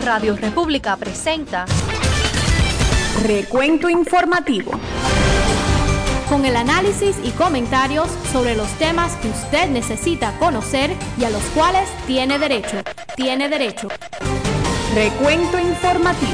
Radio República presenta Recuento Informativo, con el análisis y comentarios sobre los temas que usted necesita conocer y a los cuales tiene derecho. Recuento Informativo.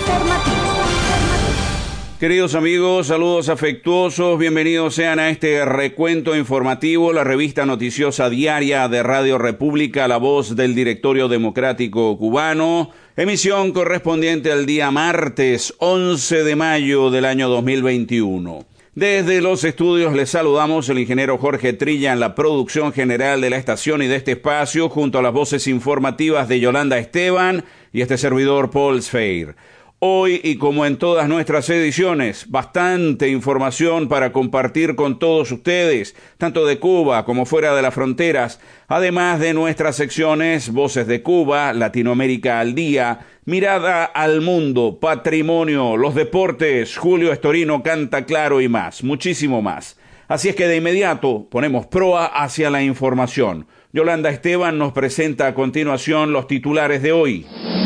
Queridos amigos, saludos afectuosos, bienvenidos sean a este Recuento Informativo, la revista noticiosa diaria de Radio República, la voz del Directorio Democrático Cubano, emisión correspondiente al día martes 11 de mayo del año 2021. Desde los estudios les saludamos el ingeniero Jorge Trilla en la producción general de la estación y de este espacio, junto a las voces informativas de Yolanda Esteban y este servidor Paul Sfeir. Hoy, y como en todas nuestras ediciones, bastante información para compartir con todos ustedes, tanto de Cuba como fuera de las fronteras, además de nuestras secciones Voces de Cuba, Latinoamérica al Día, Mirada al Mundo, Patrimonio, los deportes, Julio Estorino canta claro y más, muchísimo más. Así es que de inmediato ponemos proa hacia la información. Yolanda Esteban nos presenta a continuación los titulares de hoy.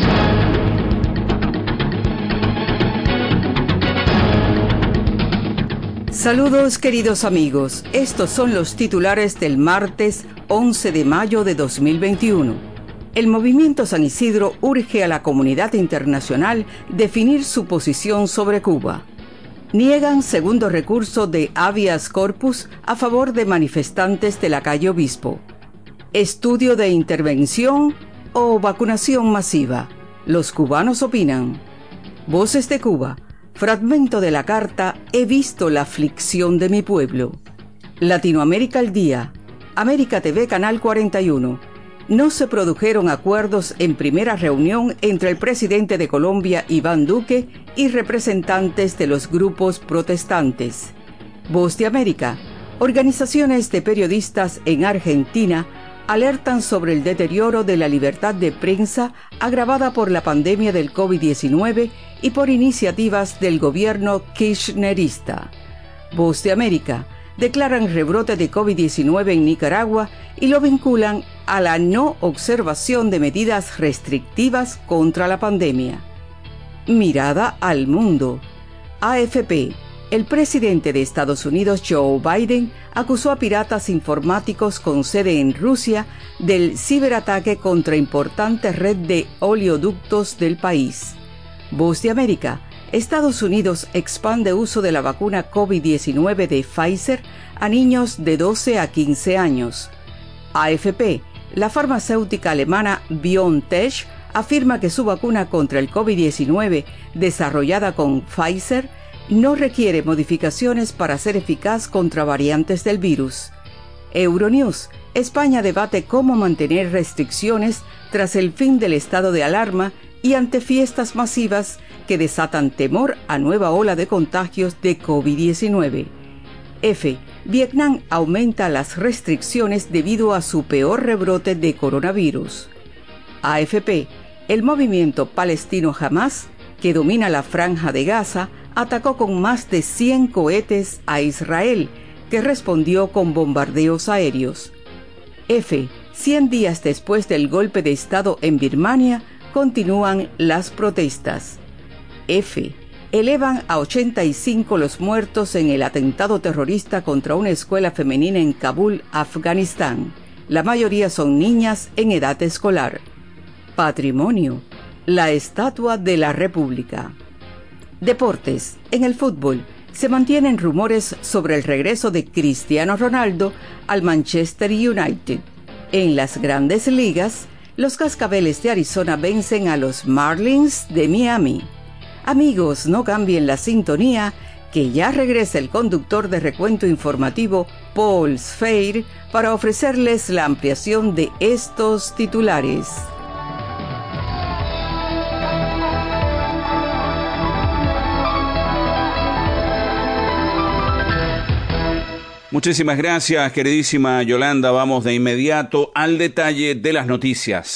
Saludos queridos amigos, estos son los titulares del martes 11 de mayo de 2021. El Movimiento San Isidro urge a la comunidad internacional definir su posición sobre Cuba. Niegan segundo recurso de habeas corpus a favor de manifestantes de la calle Obispo. Estudio de intervención o vacunación masiva. Los cubanos opinan. Voces de Cuba. Fragmento de la carta He visto la aflicción de mi pueblo. Latinoamérica al Día. América TV Canal 41. No se produjeron acuerdos en primera reunión entre el presidente de Colombia, Iván Duque, y representantes de los grupos protestantes. Voz de América. Organizaciones de periodistas en Argentina alertan sobre el deterioro de la libertad de prensa agravada por la pandemia del COVID-19 y por iniciativas del gobierno kirchnerista. Voz de América. Declaran rebrote de COVID-19 en Nicaragua y lo vinculan a la no observación de medidas restrictivas contra la pandemia. Mirada al mundo. AFP. El presidente de Estados Unidos, Joe Biden, acusó a piratas informáticos con sede en Rusia del ciberataque contra importante red de oleoductos del país. Voz de América. Estados Unidos expande uso de la vacuna COVID-19 de Pfizer a niños de 12 a 15 años. AFP. La farmacéutica alemana BioNTech afirma que su vacuna contra el COVID-19, desarrollada con Pfizer, no requiere modificaciones para ser eficaz contra variantes del virus. Euronews. España debate cómo mantener restricciones tras el fin del estado de alarma y ante fiestas masivas que desatan temor a nueva ola de contagios de COVID-19. Vietnam aumenta las restricciones debido a su peor rebrote de coronavirus. AFP. El movimiento palestino Hamas, que domina la franja de Gaza, atacó con más de 100 cohetes a Israel, que respondió con bombardeos aéreos. 100 días después del golpe de Estado en Birmania, continúan las protestas. Elevan a 85 los muertos en el atentado terrorista contra una escuela femenina en Kabul, Afganistán. La mayoría son niñas en edad escolar. Patrimonio. La Estatua de la República. Deportes. En el fútbol, se mantienen rumores sobre el regreso de Cristiano Ronaldo al Manchester United. En las grandes ligas, los Cascabeles de Arizona vencen a los Marlins de Miami. Amigos, no cambien la sintonía, que ya regresa el conductor de Recuento Informativo, Paul Sfeir, para ofrecerles la ampliación de estos titulares. Muchísimas gracias, queridísima Yolanda. Vamos de inmediato al detalle de las noticias.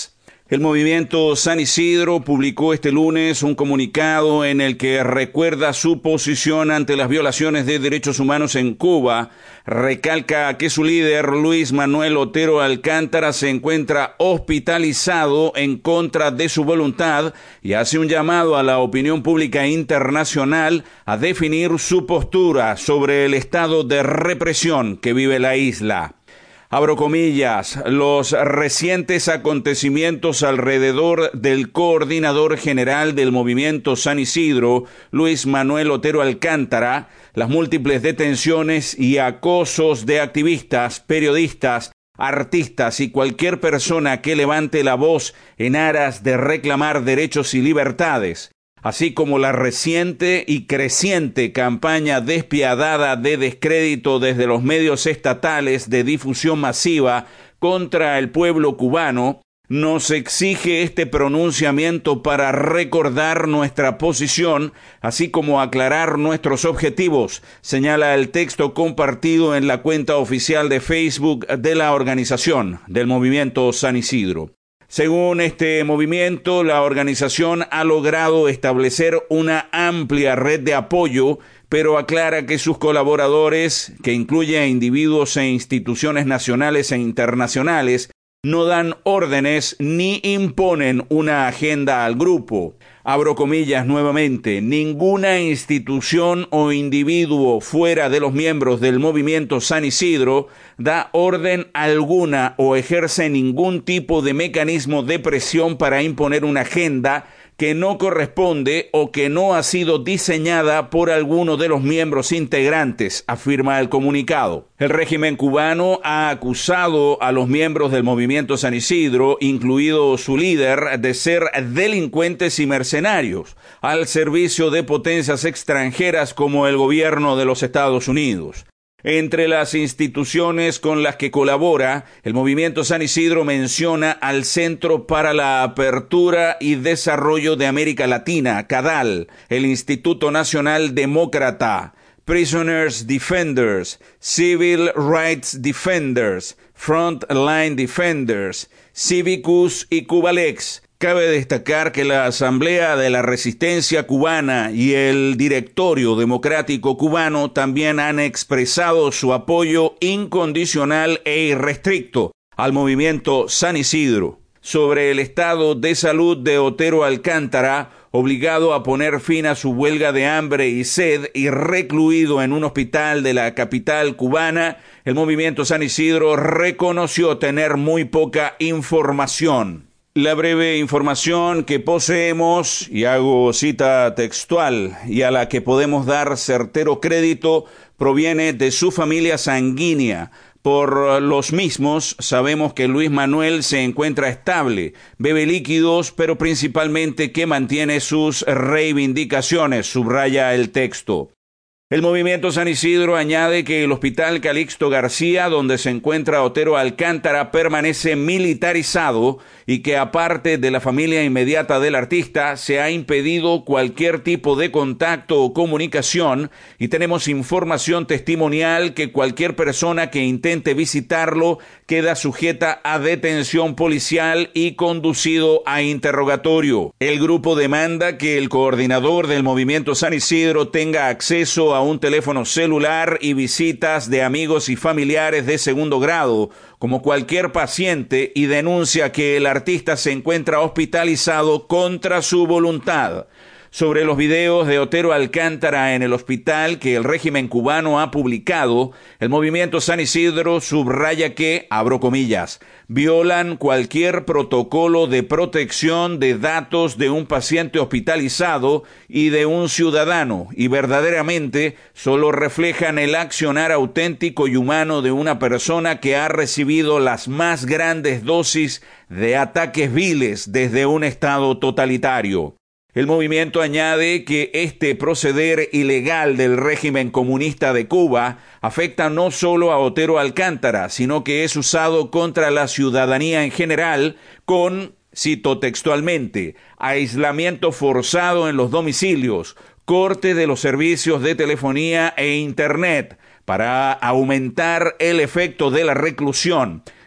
El movimiento San Isidro publicó este lunes un comunicado en el que recuerda su posición ante las violaciones de derechos humanos en Cuba, recalca que su líder, Luis Manuel Otero Alcántara, se encuentra hospitalizado en contra de su voluntad y hace un llamado a la opinión pública internacional a definir su postura sobre el estado de represión que vive la isla. Abro comillas, los recientes acontecimientos alrededor del coordinador general del movimiento San Isidro, Luis Manuel Otero Alcántara, las múltiples detenciones y acosos de activistas, periodistas, artistas y cualquier persona que levante la voz en aras de reclamar derechos y libertades, así como la reciente y creciente campaña despiadada de descrédito desde los medios estatales de difusión masiva contra el pueblo cubano, nos exige este pronunciamiento para recordar nuestra posición, así como aclarar nuestros objetivos, señala el texto compartido en la cuenta oficial de Facebook de la organización del Movimiento San Isidro. Según este movimiento, la organización ha logrado establecer una amplia red de apoyo, pero aclara que sus colaboradores, que incluye a individuos e instituciones nacionales e internacionales, no dan órdenes ni imponen una agenda al grupo. Abro comillas nuevamente, ninguna institución o individuo fuera de los miembros del movimiento San Isidro da orden alguna o ejerce ningún tipo de mecanismo de presión para imponer una agenda que no corresponde o que no ha sido diseñada por alguno de los miembros integrantes, afirma el comunicado. El régimen cubano ha acusado a los miembros del movimiento San Isidro, incluido su líder, de ser delincuentes y mercenarios, al servicio de potencias extranjeras como el gobierno de los Estados Unidos. Entre las instituciones con las que colabora, el movimiento San Isidro menciona al Centro para la Apertura y Desarrollo de América Latina, CADAL, el Instituto Nacional Demócrata, Prisoners Defenders, Civil Rights Defenders, Frontline Defenders, Civicus y Cubalex. Cabe destacar que la Asamblea de la Resistencia Cubana y el Directorio Democrático Cubano también han expresado su apoyo incondicional e irrestricto al movimiento San Isidro. Sobre el estado de salud de Otero Alcántara, obligado a poner fin a su huelga de hambre y sed y recluido en un hospital de la capital cubana, el movimiento San Isidro reconoció tener muy poca información. La breve información que poseemos, y hago cita textual, y a la que podemos dar certero crédito, proviene de su familia sanguínea. Por los mismos, sabemos que Luis Manuel se encuentra estable, bebe líquidos, pero principalmente que mantiene sus reivindicaciones, subraya el texto. El movimiento San Isidro añade que el Hospital Calixto García, donde se encuentra Otero Alcántara, permanece militarizado y que aparte de la familia inmediata del artista, se ha impedido cualquier tipo de contacto o comunicación y tenemos información testimonial que cualquier persona que intente visitarlo queda sujeta a detención policial y conducido a interrogatorio. El grupo demanda que el coordinador del movimiento San Isidro tenga acceso a un teléfono celular y visitas de amigos y familiares de segundo grado, como cualquier paciente, y denuncia que el artista se encuentra hospitalizado contra su voluntad. Sobre los videos de Otero Alcántara en el hospital que el régimen cubano ha publicado, el movimiento San Isidro subraya que, abro comillas, violan cualquier protocolo de protección de datos de un paciente hospitalizado y de un ciudadano, y verdaderamente solo reflejan el accionar auténtico y humano de una persona que ha recibido las más grandes dosis de ataques viles desde un Estado totalitario. El movimiento añade que este proceder ilegal del régimen comunista de Cuba afecta no solo a Otero Alcántara, sino que es usado contra la ciudadanía en general con, cito textualmente, aislamiento forzado en los domicilios, corte de los servicios de telefonía e internet para aumentar el efecto de la reclusión,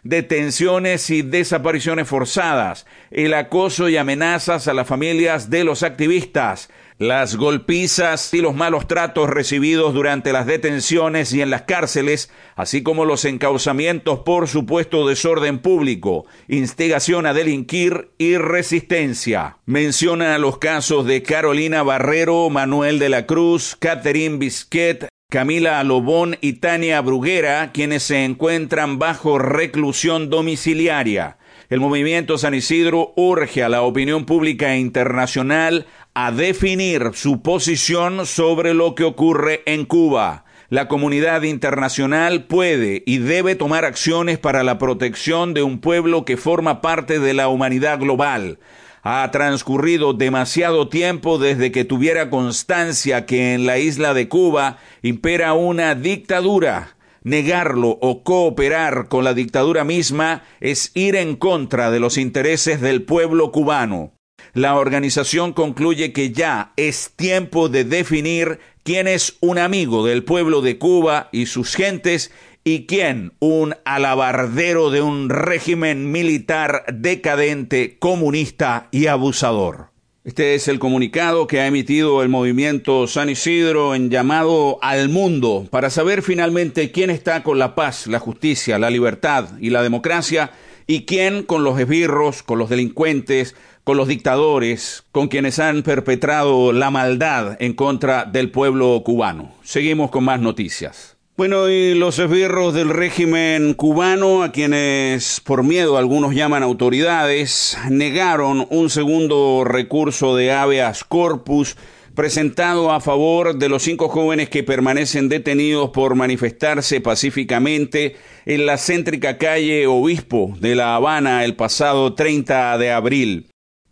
detenciones y desapariciones forzadas, el acoso y amenazas a las familias de los activistas, las golpizas y los malos tratos recibidos durante las detenciones y en las cárceles, así como los encauzamientos por supuesto desorden público, instigación a delinquir y resistencia. Menciona los casos de Carolina Barrero, Manuel de la Cruz, Catherine Bisquet, Camila Lobón y Tania Bruguera, quienes se encuentran bajo reclusión domiciliaria. El movimiento San Isidro urge a la opinión pública internacional a definir su posición sobre lo que ocurre en Cuba. La comunidad internacional puede y debe tomar acciones para la protección de un pueblo que forma parte de la humanidad global. Ha transcurrido demasiado tiempo desde que tuviera constancia que en la isla de Cuba impera una dictadura. Negarlo o cooperar con la dictadura misma es ir en contra de los intereses del pueblo cubano. La organización concluye que ya es tiempo de definir quién es un amigo del pueblo de Cuba y sus gentes y quién un alabardero de un régimen militar decadente, comunista y abusador. Este es el comunicado que ha emitido el movimiento San Isidro en llamado al mundo para saber finalmente quién está con la paz, la justicia, la libertad y la democracia y quién con los esbirros, con los delincuentes, con los dictadores, con quienes han perpetrado la maldad en contra del pueblo cubano. Seguimos con más noticias. Bueno, y los esbirros del régimen cubano, a quienes por miedo algunos llaman autoridades, negaron un segundo recurso de habeas corpus presentado a favor de los 5 jóvenes que permanecen detenidos por manifestarse pacíficamente en la céntrica calle Obispo de La Habana el pasado 30 de abril.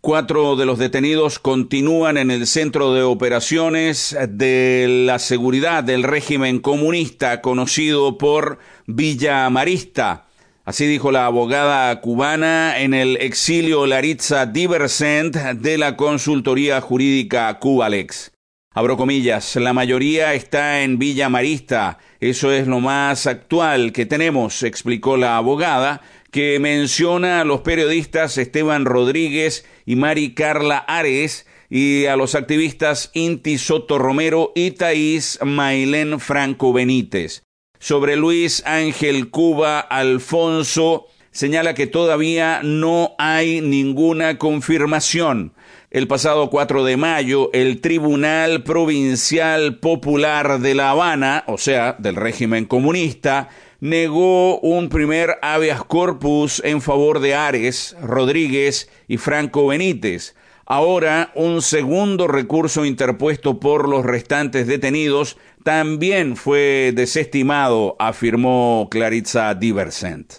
4 de los detenidos continúan en el centro de operaciones de la seguridad del régimen comunista conocido por Villa Marista. Así dijo la abogada cubana en el exilio Laritza Diversent de la consultoría jurídica Cubalex. Abro comillas, la mayoría está en Villa Marista. Eso es lo más actual que tenemos, explicó la abogada, que menciona a los periodistas Esteban Rodríguez y Mari Carla Ares y a los activistas Inti Soto Romero y Thaís Mailén Franco Benítez. Sobre Luis Ángel Cuba Alfonso, señala que todavía no hay ninguna confirmación. El pasado 4 de mayo, el Tribunal Provincial Popular de La Habana, o sea, del régimen comunista, negó un primer habeas corpus en favor de Ares, Rodríguez y Franco Benítez. Ahora, un segundo recurso interpuesto por los restantes detenidos también fue desestimado, afirmó Laritza Diversent.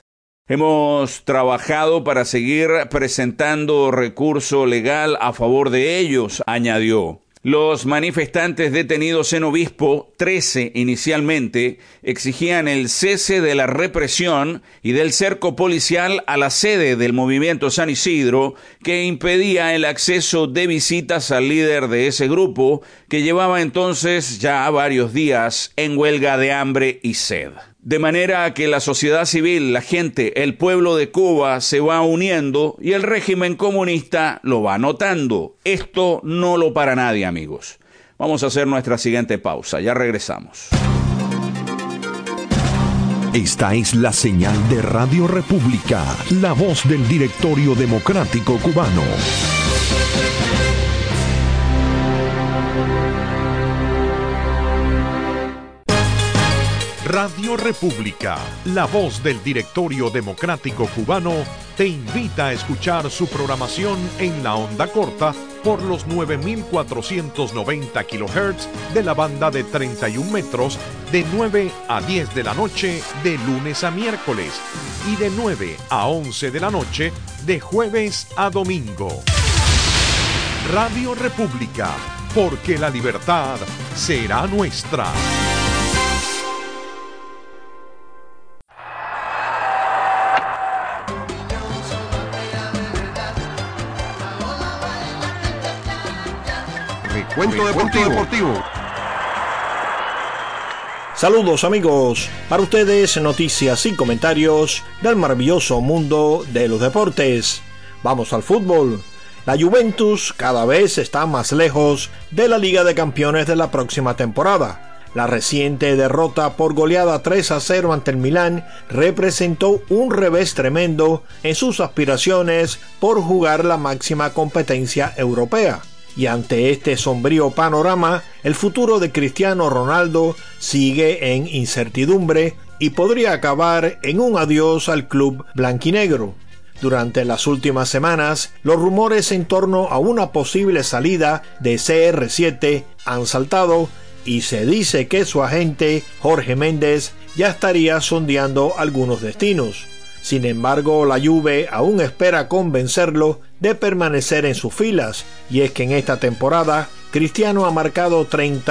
Hemos trabajado para seguir presentando recurso legal a favor de ellos, añadió. Los manifestantes detenidos en Obispo, 13 inicialmente, exigían el cese de la represión y del cerco policial a la sede del movimiento San Isidro, que impedía el acceso de visitas al líder de ese grupo, que llevaba entonces ya varios días en huelga de hambre y sed. De manera que la sociedad civil, la gente, el pueblo de Cuba se va uniendo y el régimen comunista lo va notando. Esto no lo para nadie, amigos. Vamos a hacer nuestra siguiente pausa. Ya regresamos. Esta es la señal de Radio República, la voz del Directorio Democrático Cubano. Radio República, la voz del Directorio Democrático Cubano, te invita a escuchar su programación en la onda corta por los 9.490 kHz de la banda de 31 metros de 9 a 10 de la noche de lunes a miércoles y de 9 a 11 de la noche de jueves a domingo. Radio República, porque la libertad será nuestra. Cuento deportivo. Saludos amigos, para ustedes noticias y comentarios del maravilloso mundo de los deportes. Vamos al fútbol. La Juventus cada vez está más lejos de la Liga de Campeones de la próxima temporada. La reciente derrota por goleada 3-0 ante el Milán representó un revés tremendo en sus aspiraciones por jugar la máxima competencia europea. Y ante este sombrío panorama, el futuro de Cristiano Ronaldo sigue en incertidumbre y podría acabar en un adiós al club blanquinegro. Durante las últimas semanas, los rumores en torno a una posible salida de CR7 han saltado y se dice que su agente, Jorge Méndez, ya estaría sondeando algunos destinos. Sin embargo, la Juve aún espera convencerlo de permanecer en sus filas, y es que en esta temporada Cristiano ha marcado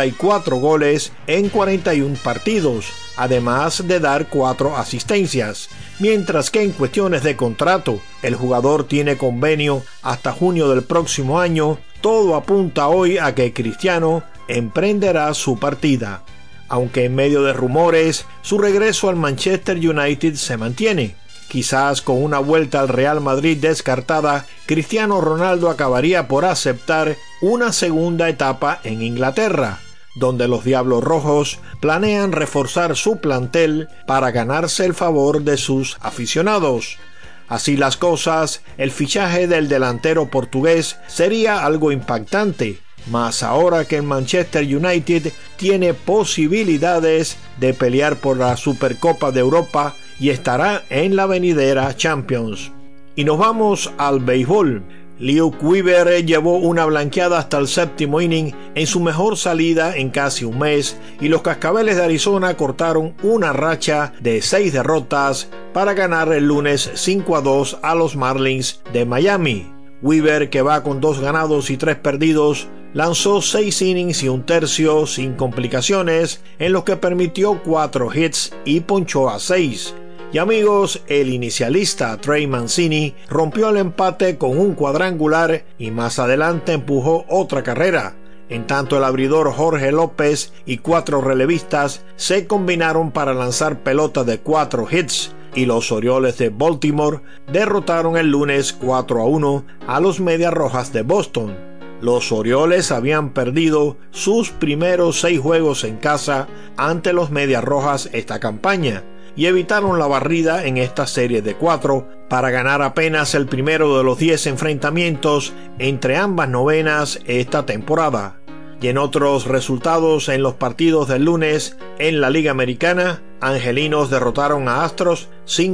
34 goles en 41 partidos, además de dar 4 asistencias, mientras que en cuestiones de contrato, el jugador tiene convenio hasta junio del próximo año. Todo apunta hoy a que Cristiano emprenderá su partida, aunque en medio de rumores, su regreso al Manchester United se mantiene. Quizás con una vuelta al Real Madrid descartada, Cristiano Ronaldo acabaría por aceptar una segunda etapa en Inglaterra, donde los Diablos Rojos planean reforzar su plantel para ganarse el favor de sus aficionados. Así las cosas, el fichaje del delantero portugués sería algo impactante, más ahora que el Manchester United tiene posibilidades de pelear por la Supercopa de Europa y estará en la venidera Champions. Y nos vamos al béisbol. Luke Weaver llevó una blanqueada hasta el séptimo inning en su mejor salida en casi un mes, y los Cascabeles de Arizona cortaron una racha de 6 derrotas para ganar el lunes 5-2 a los Marlins de Miami. Weaver, que va con 2 ganados y 3 perdidos, lanzó 6 innings y 1/3 sin complicaciones, en los que permitió 4 hits y ponchó a 6. Y amigos, el inicialista Trey Mancini rompió el empate con un cuadrangular y más adelante empujó otra carrera. En tanto, el abridor Jorge López y 4 relevistas se combinaron para lanzar pelotas de 4 hits, y los Orioles de Baltimore derrotaron el lunes 4-1 a los Medias Rojas de Boston. Los Orioles habían perdido sus primeros 6 juegos en casa ante los Medias Rojas esta campaña, y evitaron la barrida en esta serie de 4 para ganar apenas el primero de los 10 enfrentamientos entre ambas novenas esta temporada. Y en otros resultados en los partidos del lunes en la Liga Americana, Angelinos derrotaron a Astros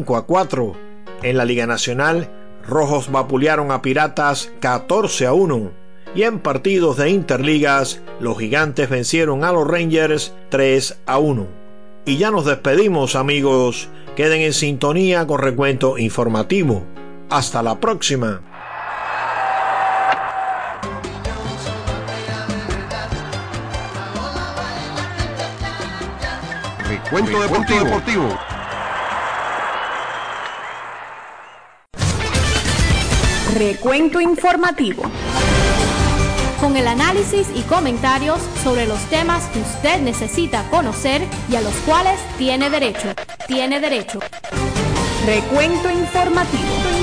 5-4. En la Liga Nacional, Rojos vapulearon a Piratas 14-1. Y en partidos de Interligas, los Gigantes vencieron a los Rangers 3-1. Y ya nos despedimos, amigos. Queden en sintonía con Recuento Informativo. Hasta la próxima. Recuento Deportivo. Recuento informativo. Con el análisis y comentarios sobre los temas que usted necesita conocer y a los cuales tiene derecho. Recuento informativo.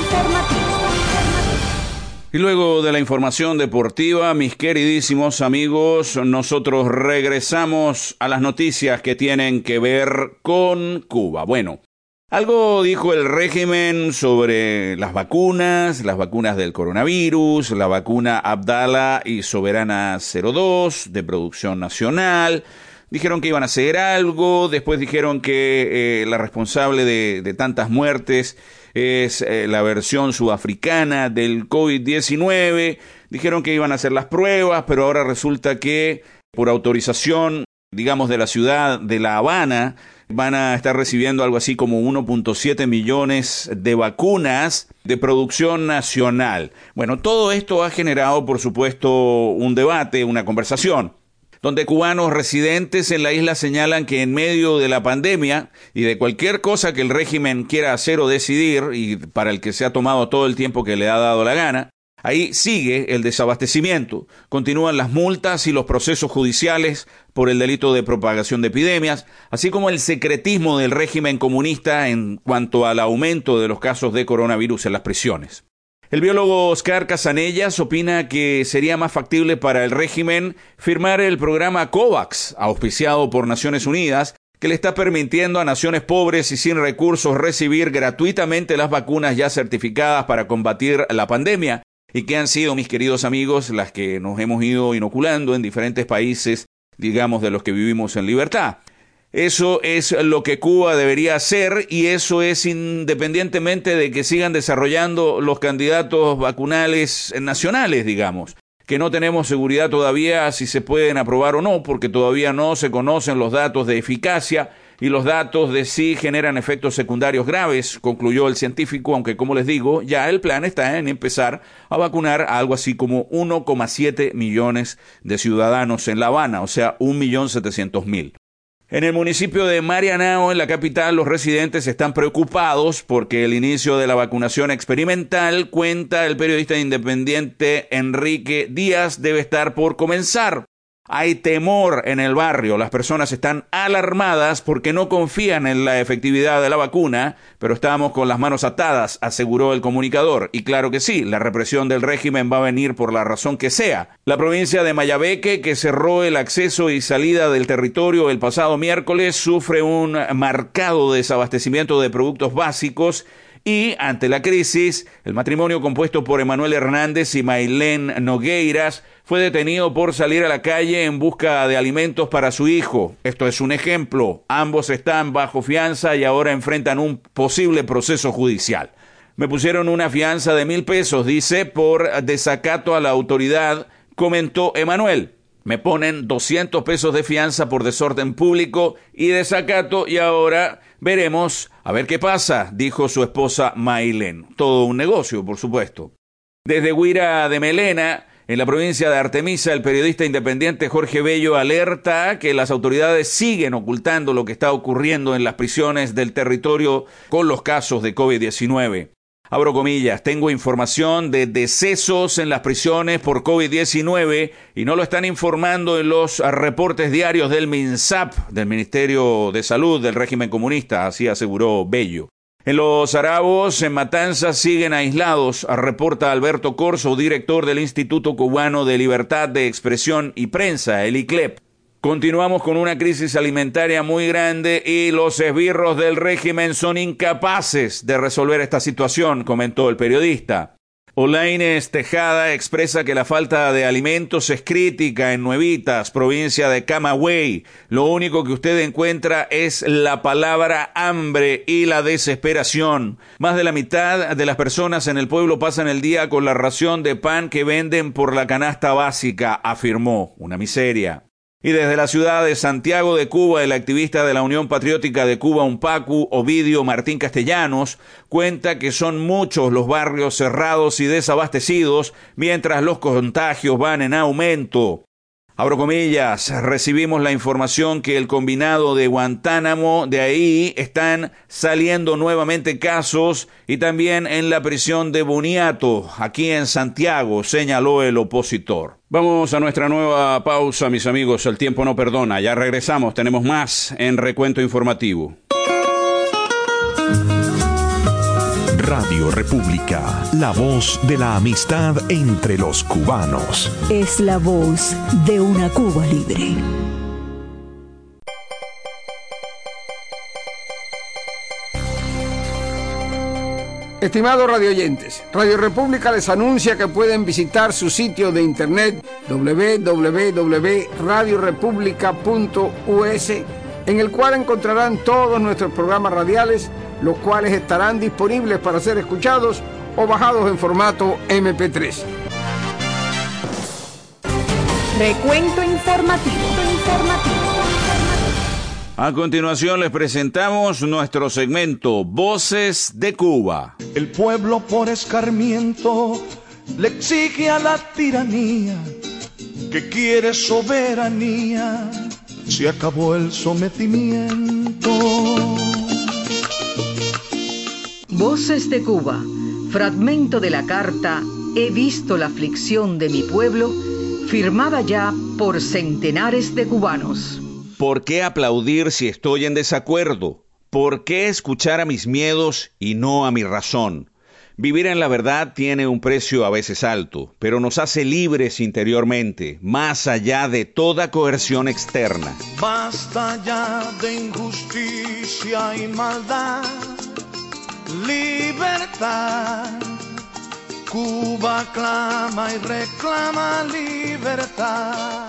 Y luego de la información deportiva, mis queridísimos amigos, nosotros regresamos a las noticias que tienen que ver con Cuba. Bueno, algo dijo el régimen sobre las vacunas del coronavirus, la vacuna Abdala y Soberana 02 de producción nacional. Dijeron que iban a hacer algo, después dijeron que la responsable de tantas muertes es la versión sudafricana del COVID-19. Dijeron que iban a hacer las pruebas, pero ahora resulta que por autorización, digamos, de la ciudad de La Habana, van a estar recibiendo algo así como 1.7 millones de vacunas de producción nacional. Bueno, todo esto ha generado, por supuesto, un debate, una conversación, donde cubanos residentes en la isla señalan que en medio de la pandemia y de cualquier cosa que el régimen quiera hacer o decidir, y para el que se ha tomado todo el tiempo que le ha dado la gana, Ahí sigue el desabastecimiento, continúan las multas y los procesos judiciales por el delito de propagación de epidemias, así como el secretismo del régimen comunista en cuanto al aumento de los casos de coronavirus en las prisiones. El biólogo Oscar Casanellas opina que sería más factible para el régimen firmar el programa COVAX, auspiciado por Naciones Unidas, que le está permitiendo a naciones pobres y sin recursos recibir gratuitamente las vacunas ya certificadas para combatir la pandemia, y que han sido, mis queridos amigos, las que nos hemos ido inoculando en diferentes países, digamos, de los que vivimos en libertad. Eso es lo que Cuba debería hacer, y eso es independientemente de que sigan desarrollando los candidatos vacunales nacionales, digamos, que no tenemos seguridad todavía si se pueden aprobar o no, porque todavía no se conocen los datos de eficacia, y los datos de sí generan efectos secundarios graves, concluyó el científico, aunque como les digo, ya el plan está en empezar a vacunar a algo así como 1,7 millones de ciudadanos en La Habana, o sea, 1.700.000. En el municipio de Marianao, en la capital, los residentes están preocupados porque el inicio de la vacunación experimental, cuenta el periodista independiente Enrique Díaz, debe estar por comenzar. Hay temor en el barrio, las personas están alarmadas porque no confían en la efectividad de la vacuna, pero estamos con las manos atadas, aseguró el comunicador. Y claro que sí, la represión del régimen va a venir por la razón que sea. La provincia de Mayabeque, que cerró el acceso y salida del territorio el pasado miércoles, sufre un marcado desabastecimiento de productos básicos. Y, ante la crisis, el matrimonio compuesto por Emanuel Hernández y Maylén Nogueiras fue detenido por salir a la calle en busca de alimentos para su hijo. Esto es un ejemplo. Ambos están bajo fianza y ahora enfrentan un posible proceso judicial. Me pusieron una fianza de 1,000 pesos, dice, por desacato a la autoridad, comentó Emanuel. Me ponen 200 pesos de fianza por desorden público y desacato y ahora veremos a ver qué pasa, dijo su esposa Maylén. Todo un negocio, por supuesto. Desde Huira de Melena, en la provincia de Artemisa, el periodista independiente Jorge Bello alerta que las autoridades siguen ocultando lo que está ocurriendo en las prisiones del territorio con los casos de COVID-19. Abro comillas, tengo información de decesos en las prisiones por COVID-19 y no lo están informando en los reportes diarios del MINSAP, del Ministerio de Salud del régimen comunista, así aseguró Bello. En Los Arabos, en Matanzas, siguen aislados, reporta Alberto Corso, director del Instituto Cubano de Libertad de Expresión y Prensa, el ICLEP. Continuamos con una crisis alimentaria muy grande y los esbirros del régimen son incapaces de resolver esta situación, comentó el periodista. Olaines Tejada expresa que la falta de alimentos es crítica en Nuevitas, provincia de Camagüey. Lo único que usted encuentra es la palabra hambre y la desesperación. Más de la mitad de las personas en el pueblo pasan el día con la ración de pan que venden por la canasta básica, afirmó. Una miseria. Y desde la ciudad de Santiago de Cuba, el activista de la Unión Patriótica de Cuba, UNPACU, Ovidio Martín Castellanos, cuenta que son muchos los barrios cerrados y desabastecidos, mientras los contagios van en aumento. Abro comillas, recibimos la información que el combinado de Guantánamo, de ahí están saliendo nuevamente casos y también en la prisión de Boniato, aquí en Santiago, señaló el opositor. Vamos a nuestra nueva pausa, mis amigos, el tiempo no perdona, ya regresamos, tenemos más en Recuento Informativo. Radio República, la voz de la amistad entre los cubanos. Es la voz de una Cuba libre. Estimados radioyentes, Radio República les anuncia que pueden visitar su sitio de internet www.radiorepublica.us, en el cual encontrarán todos nuestros programas radiales, los cuales estarán disponibles para ser escuchados o bajados en formato MP3. Recuento informativo. A continuación les presentamos nuestro segmento Voces de Cuba. El pueblo por escarmiento le exige a la tiranía que quiere soberanía. Se acabó el sometimiento. Voces de Cuba, fragmento de la carta He visto la aflicción de mi pueblo, firmada ya por centenares de cubanos. ¿Por qué aplaudir si estoy en desacuerdo? ¿Por qué escuchar a mis miedos y no a mi razón? Vivir en la verdad tiene un precio a veces alto, pero nos hace libres interiormente, más allá de toda coerción externa. Basta ya de injusticia y maldad, libertad. Cuba clama y reclama libertad.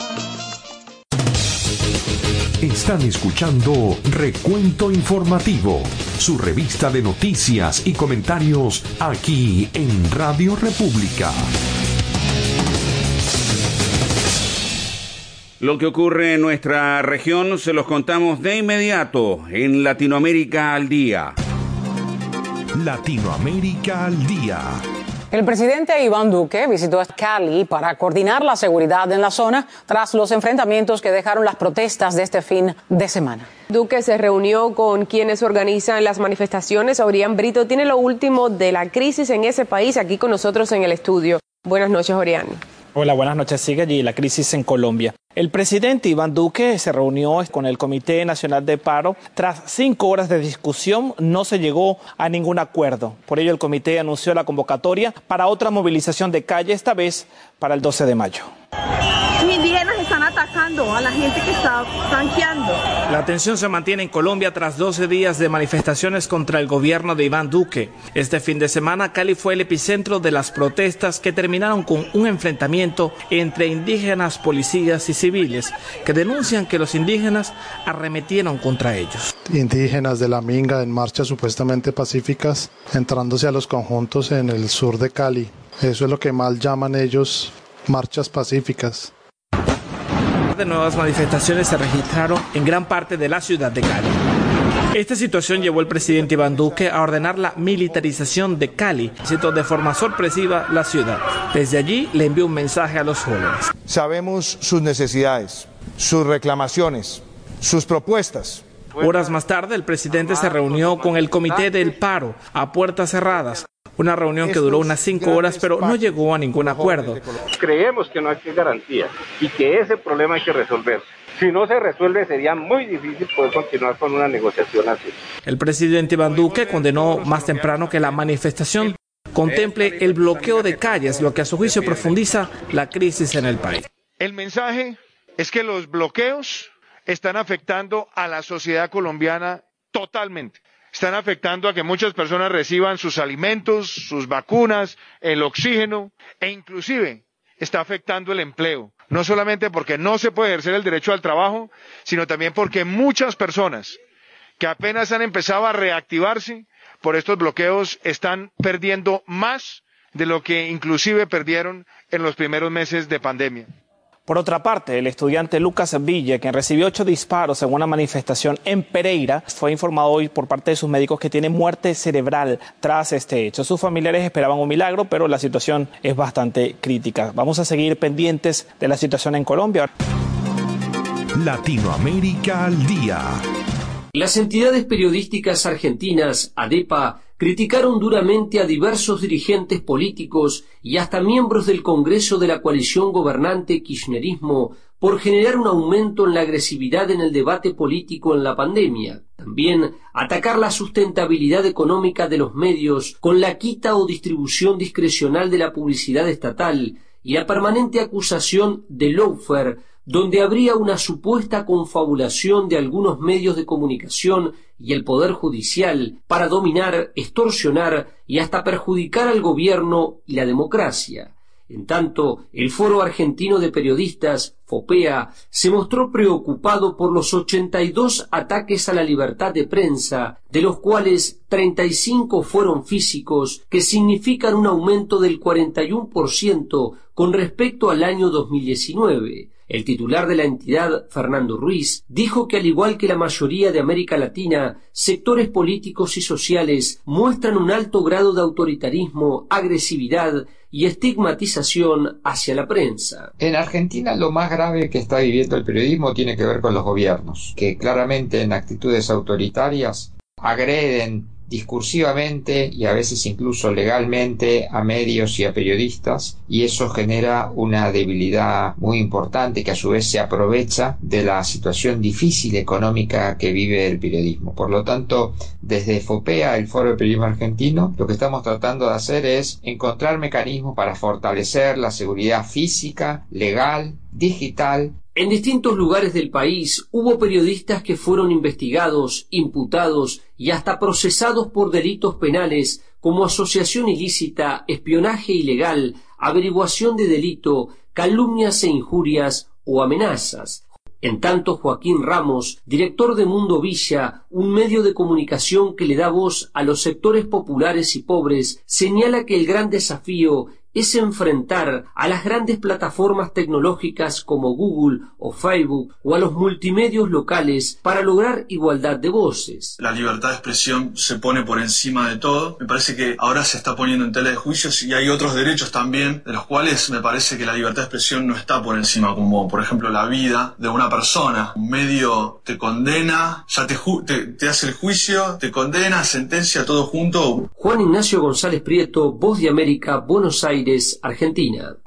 Están escuchando Recuento Informativo, su revista de noticias y comentarios aquí en Radio República. Lo que ocurre en nuestra región se los contamos de inmediato en Latinoamérica al Día. Latinoamérica al Día. El presidente Iván Duque visitó Cali para coordinar la seguridad en la zona tras los enfrentamientos que dejaron las protestas de este fin de semana. Duque se reunió con quienes organizan las manifestaciones. Orián Brito tiene lo último de la crisis en ese país aquí con nosotros en el estudio. Buenas noches, Orián. Hola, buenas noches. Sigue allí la crisis en Colombia. El presidente Iván Duque se reunió con el Comité Nacional de Paro. Tras 5 horas de discusión, no se llegó a ningún acuerdo. Por ello, el comité anunció la convocatoria para otra movilización de calle, esta vez para el 12 de mayo. Los indígenas están atacando a la gente que está tanqueando. La tensión se mantiene en Colombia tras 12 días de manifestaciones contra el gobierno de Iván Duque. Este fin de semana, Cali fue el epicentro de las protestas que terminaron con un enfrentamiento entre indígenas, policías y civiles, que denuncian que los indígenas arremetieron contra ellos. Indígenas de la Minga en marchas supuestamente pacíficas, entrándose a los conjuntos en el sur de Cali. Eso es lo que mal llaman ellos marchas pacíficas. De nuevas manifestaciones se registraron en gran parte de la ciudad de Cali. Esta situación llevó al presidente Iván Duque a ordenar la militarización de Cali, visitó de forma sorpresiva la ciudad. Desde allí le envió un mensaje a los jóvenes. Sabemos sus necesidades, sus reclamaciones, sus propuestas. Horas más tarde, el presidente se reunió con el Comité del Paro a puertas cerradas. Una reunión que duró unas 5 horas, pero no llegó a ningún acuerdo. Creemos que no hay garantía y que ese problema hay que resolver. Si no se resuelve, sería muy difícil poder continuar con una negociación así. El presidente Iván Duque condenó más temprano que la manifestación contemple el bloqueo de calles, lo que a su juicio profundiza la crisis en el país. El mensaje es que los bloqueos están afectando a la sociedad colombiana totalmente. Están afectando a que muchas personas reciban sus alimentos, sus vacunas, el oxígeno e inclusive está afectando el empleo. No solamente porque no se puede ejercer el derecho al trabajo, sino también porque muchas personas que apenas han empezado a reactivarse por estos bloqueos están perdiendo más de lo que inclusive perdieron en los primeros meses de pandemia. Por otra parte, el estudiante Lucas Villa, quien recibió 8 disparos en una manifestación en Pereira, fue informado hoy por parte de sus médicos que tiene muerte cerebral tras este hecho. Sus familiares esperaban un milagro, pero la situación es bastante crítica. Vamos a seguir pendientes de la situación en Colombia. Latinoamérica al Día. Las entidades periodísticas argentinas, ADEPA, criticaron duramente a diversos dirigentes políticos y hasta miembros del Congreso de la coalición gobernante kirchnerismo por generar un aumento en la agresividad en el debate político en la pandemia. También atacar la sustentabilidad económica de los medios con la quita o distribución discrecional de la publicidad estatal y la permanente acusación de lawfare, donde habría una supuesta confabulación de algunos medios de comunicación y el Poder Judicial para dominar, extorsionar y hasta perjudicar al gobierno y la democracia. En tanto, el Foro Argentino de Periodistas, FOPEA, se mostró preocupado por los 82 ataques a la libertad de prensa, de los cuales 35 fueron físicos, que significan un aumento del 41% con respecto al año 2019. El titular de la entidad, Fernando Ruiz, dijo que al igual que la mayoría de América Latina, sectores políticos y sociales muestran un alto grado de autoritarismo, agresividad y estigmatización hacia la prensa. En Argentina lo más grave que está viviendo el periodismo tiene que ver con los gobiernos, que claramente en actitudes autoritarias agreden discursivamente y a veces incluso legalmente a medios y a periodistas, y eso genera una debilidad muy importante que a su vez se aprovecha de la situación difícil económica que vive el periodismo. Por lo tanto, desde FOPEA, el Foro de Periodismo Argentino, lo que estamos tratando de hacer es encontrar mecanismos para fortalecer la seguridad física, legal, digital. En distintos lugares del país hubo periodistas que fueron investigados, imputados y hasta procesados por delitos penales como asociación ilícita, espionaje ilegal, averiguación de delito, calumnias e injurias o amenazas. En tanto, Joaquín Ramos, director de Mundo Villa, un medio de comunicación que le da voz a los sectores populares y pobres, señala que el gran desafío es enfrentar a las grandes plataformas tecnológicas como Google o Facebook o a los multimedios locales para lograr igualdad de voces. La libertad de expresión se pone por encima de todo. Me parece que ahora se está poniendo en tela de juicios y hay otros derechos también, de los cuales me parece que la libertad de expresión no está por encima, como por ejemplo la vida de una persona. Un medio te condena, ya te hace el juicio, te condena, sentencia, todo junto. Juan Ignacio González Prieto, Voz de América, Buenos Aires, Argentina.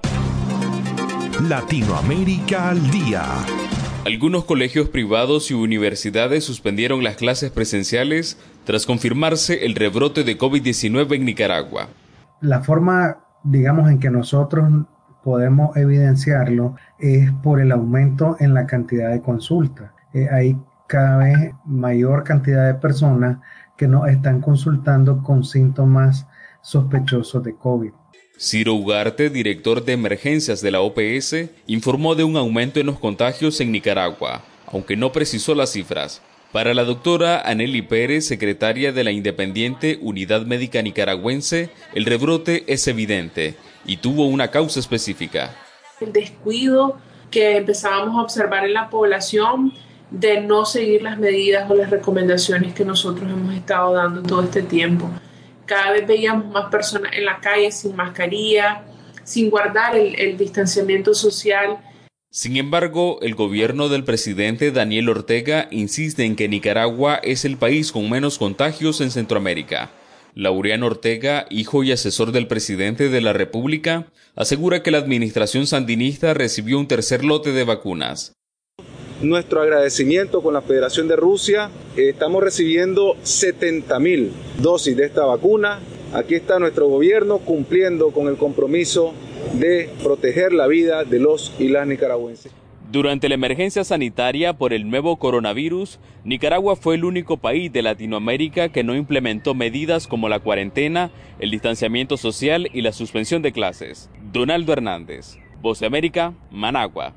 Latinoamérica al día. Algunos colegios privados y universidades suspendieron las clases presenciales tras confirmarse el rebrote de COVID-19 en Nicaragua. La forma, digamos, en que nosotros podemos evidenciarlo es por el aumento en la cantidad de consultas. Hay cada vez mayor cantidad de personas que nos están consultando con síntomas sospechosos de COVID. Ciro Ugarte, director de emergencias de la OPS, informó de un aumento en los contagios en Nicaragua, aunque no precisó las cifras. Para la doctora Anely Pérez, secretaria de la independiente Unidad Médica Nicaragüense, el rebrote es evidente y tuvo una causa específica. El descuido que empezábamos a observar en la población de no seguir las medidas o las recomendaciones que nosotros hemos estado dando todo este tiempo. Cada vez veíamos más personas en la calle sin mascarilla, sin guardar el distanciamiento social. Sin embargo, el gobierno del presidente Daniel Ortega insiste en que Nicaragua es el país con menos contagios en Centroamérica. Laureano Ortega, hijo y asesor del presidente de la República, asegura que la administración sandinista recibió un tercer lote de vacunas. Nuestro agradecimiento con la Federación de Rusia, estamos recibiendo 70.000 dosis de esta vacuna. Aquí está nuestro gobierno cumpliendo con el compromiso de proteger la vida de los y las nicaragüenses. Durante la emergencia sanitaria por el nuevo coronavirus, Nicaragua fue el único país de Latinoamérica que no implementó medidas como la cuarentena, el distanciamiento social y la suspensión de clases. Donaldo Hernández, Voz de América, Managua.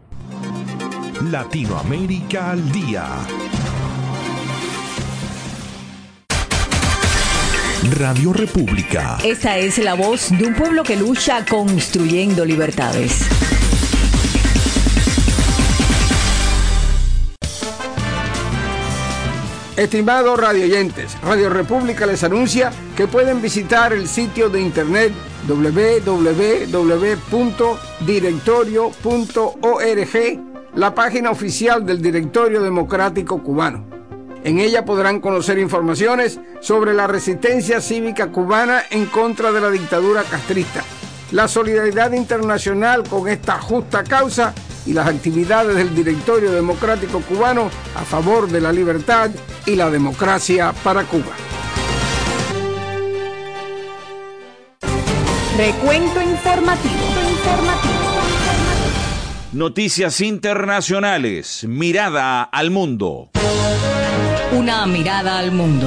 Latinoamérica al día. Radio República. Esta es la voz de un pueblo que lucha construyendo libertades. Estimados radioyentes, Radio República les anuncia que pueden visitar el sitio de internet www.directorio.org, la página oficial del Directorio Democrático Cubano. En ella podrán conocer informaciones sobre la resistencia cívica cubana en contra de la dictadura castrista, la solidaridad internacional con esta justa causa y las actividades del Directorio Democrático Cubano a favor de la libertad y la democracia para Cuba. Recuento informativo. Noticias internacionales. Mirada al mundo. Una mirada al mundo.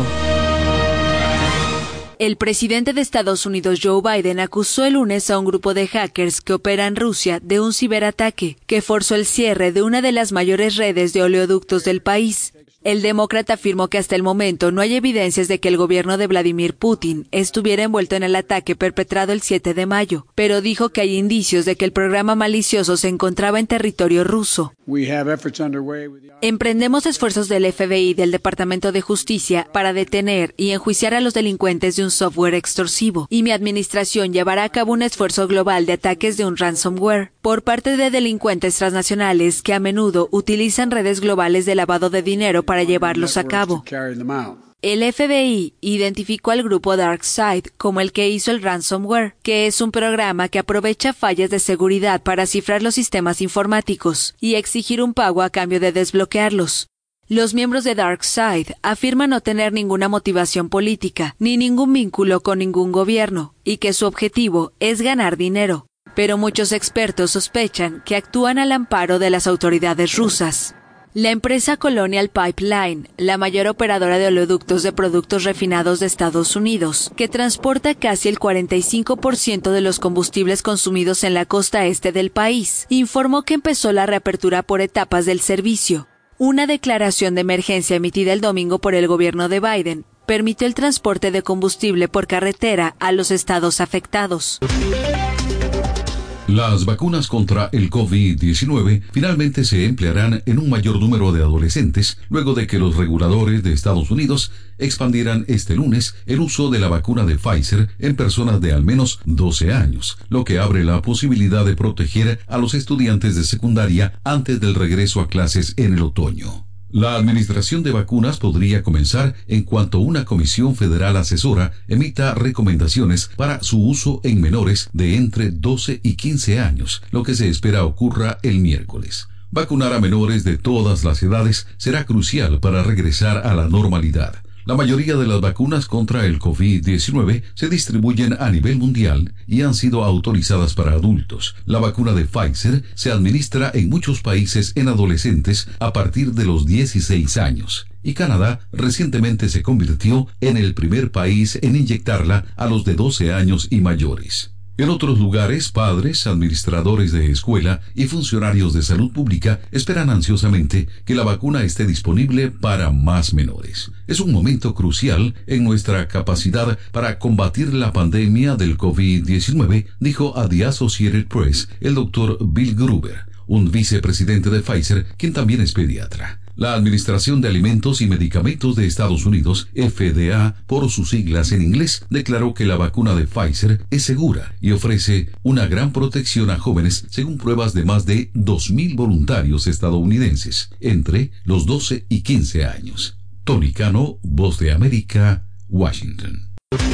El presidente de Estados Unidos, Joe Biden, acusó el lunes a un grupo de hackers que opera en Rusia de un ciberataque que forzó el cierre de una de las mayores redes de oleoductos del país. El demócrata afirmó que hasta el momento no hay evidencias de que el gobierno de Vladimir Putin estuviera envuelto en el ataque perpetrado el 7 de mayo, pero dijo que hay indicios de que el programa malicioso se encontraba en territorio ruso. Emprendemos esfuerzos del FBI y del Departamento de Justicia para detener y enjuiciar a los delincuentes de un software extorsivo, y mi administración llevará a cabo un esfuerzo global de ataques de un ransomware por parte de delincuentes transnacionales que a menudo utilizan redes globales de lavado de dinero para llevarlos a cabo. El FBI identificó al grupo DarkSide como el que hizo el ransomware, que es un programa que aprovecha fallas de seguridad para cifrar los sistemas informáticos y exigir un pago a cambio de desbloquearlos. Los miembros de DarkSide afirman no tener ninguna motivación política ni ningún vínculo con ningún gobierno y que su objetivo es ganar dinero, pero muchos expertos sospechan que actúan al amparo de las autoridades rusas. La empresa Colonial Pipeline, la mayor operadora de oleoductos de productos refinados de Estados Unidos, que transporta casi el 45% de los combustibles consumidos en la costa este del país, informó que empezó la reapertura por etapas del servicio. Una declaración de emergencia emitida el domingo por el gobierno de Biden permitió el transporte de combustible por carretera a los estados afectados. Las vacunas contra el COVID-19 finalmente se emplearán en un mayor número de adolescentes luego de que los reguladores de Estados Unidos expandieran este lunes el uso de la vacuna de Pfizer en personas de al menos 12 años, lo que abre la posibilidad de proteger a los estudiantes de secundaria antes del regreso a clases en el otoño. La administración de vacunas podría comenzar en cuanto una comisión federal asesora emita recomendaciones para su uso en menores de entre 12 y 15 años, lo que se espera ocurra el miércoles. Vacunar a menores de todas las edades será crucial para regresar a la normalidad. La mayoría de las vacunas contra el COVID-19 se distribuyen a nivel mundial y han sido autorizadas para adultos. La vacuna de Pfizer se administra en muchos países en adolescentes a partir de los 16 años. Y Canadá recientemente se convirtió en el primer país en inyectarla a los de 12 años y mayores. En otros lugares, padres, administradores de escuela y funcionarios de salud pública esperan ansiosamente que la vacuna esté disponible para más menores. Es un momento crucial en nuestra capacidad para combatir la pandemia del COVID-19, dijo a The Associated Press el Dr. Bill Gruber, un vicepresidente de Pfizer, quien también es pediatra. La Administración de Alimentos y Medicamentos de Estados Unidos, FDA, por sus siglas en inglés, declaró que la vacuna de Pfizer es segura y ofrece una gran protección a jóvenes según pruebas de más de 2.000 voluntarios estadounidenses, entre los 12 y 15 años. Tony Cano, Voz de América, Washington.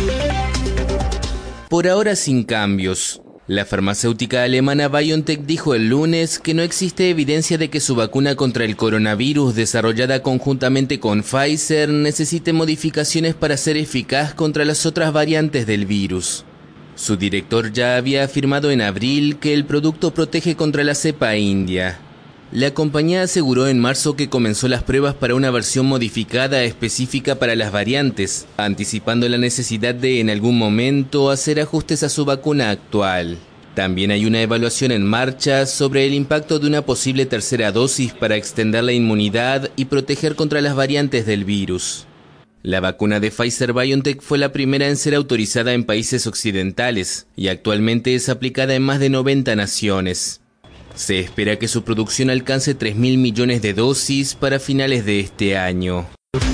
Por ahora sin cambios. La farmacéutica alemana BioNTech dijo el lunes que no existe evidencia de que su vacuna contra el coronavirus desarrollada conjuntamente con Pfizer necesite modificaciones para ser eficaz contra las otras variantes del virus. Su director ya había afirmado en abril que el producto protege contra la cepa india. La compañía aseguró en marzo que comenzó las pruebas para una versión modificada específica para las variantes, anticipando la necesidad de en algún momento hacer ajustes a su vacuna actual. También hay una evaluación en marcha sobre el impacto de una posible tercera dosis para extender la inmunidad y proteger contra las variantes del virus. La vacuna de Pfizer-BioNTech fue la primera en ser autorizada en países occidentales y actualmente es aplicada en más de 90 naciones. Se espera que su producción alcance 3.000 millones de dosis para finales de este año.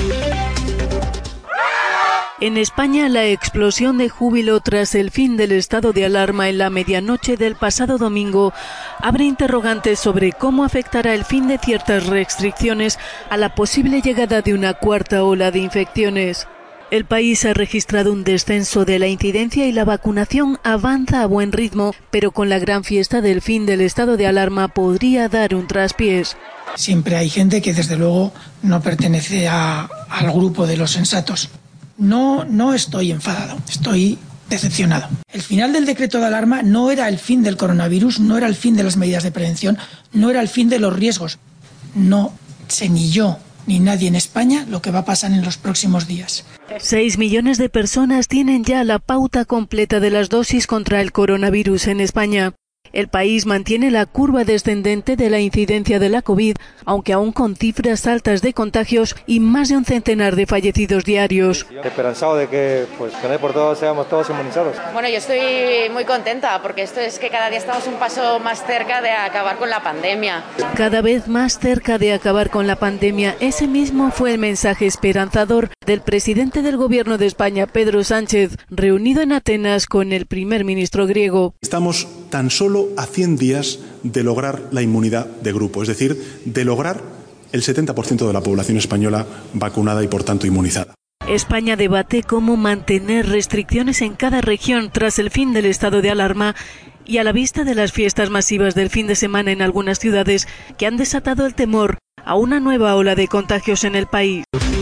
En España, la explosión de júbilo tras el fin del estado de alarma en la medianoche del pasado domingo abre interrogantes sobre cómo afectará el fin de ciertas restricciones a la posible llegada de una cuarta ola de infecciones. El país ha registrado un descenso de la incidencia y la vacunación avanza a buen ritmo, pero con la gran fiesta del fin del estado de alarma podría dar un traspiés. Siempre hay gente que desde luego no pertenece al grupo de los sensatos. No estoy enfadado, estoy decepcionado. El final del decreto de alarma no era el fin del coronavirus, no era el fin de las medidas de prevención, no era el fin de los riesgos. No sé ni yo ni nadie en España lo que va a pasar en los próximos días. 6 millones de personas tienen ya la pauta completa de las dosis contra el coronavirus en España. El país mantiene la curva descendente de la incidencia de la COVID, aunque aún con cifras altas de contagios y más de un centenar de fallecidos diarios. Esperanzado de que, de por todos seamos todos inmunizados. Bueno, yo estoy muy contenta porque esto es que cada día estamos un paso más cerca de acabar con la pandemia. Cada vez más cerca de acabar con la pandemia. Ese mismo fue el mensaje esperanzador del presidente del Gobierno de España, Pedro Sánchez, reunido en Atenas con el primer ministro griego. Estamos tan solo a 100 días de lograr la inmunidad de grupo, es decir, de lograr el 70% de la población española vacunada y por tanto inmunizada. España debate cómo mantener restricciones en cada región tras el fin del estado de alarma y a la vista de las fiestas masivas del fin de semana en algunas ciudades que han desatado el temor a una nueva ola de contagios en el país.